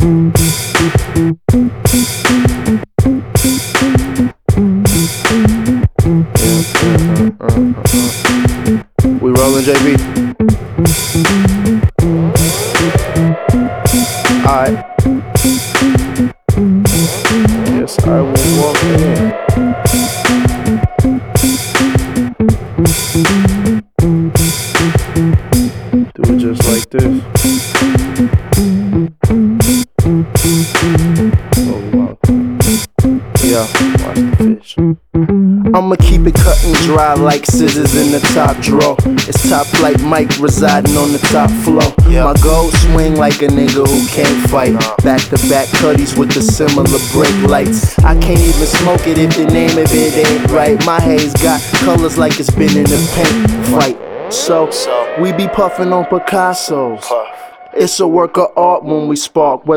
We rollin', JB. Alright. Yes, I will walk in. Do it just like this. Oh, wow. Yeah, watch the fish. I'ma keep it cut and dry like scissors in the top drawer. It's top flight Mike residing on the top floor. My gold swing like a nigga who can't fight. Back to back cutties with the similar brake lights. I can't even smoke it if the name of it ain't right. My haze got colors like it's been in a paint fight. So we be puffing on Picasso's. It's a work of art when we spark.